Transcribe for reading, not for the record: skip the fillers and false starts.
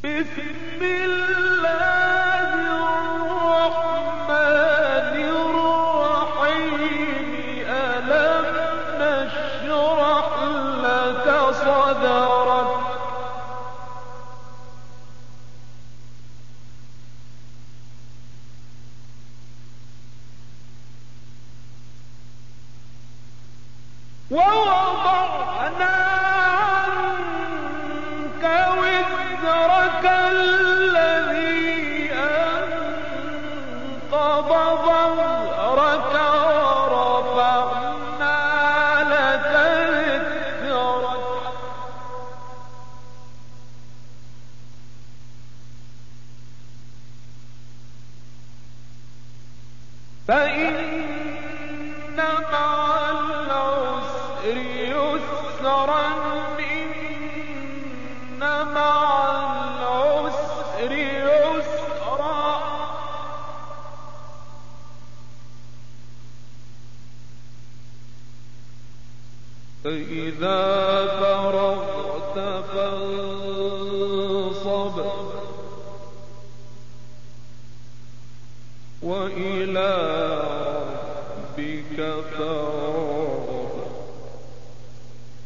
بسم الله الرحمن الرحيم ألم نشرح لك صدرك ووضعنا عنك وزرك الذي أنقض ظهرك ورفعنا لك ذكرك فإن مع العسر يسرا إن مع العسر يسرا فإذا فرغت فانصب وإلى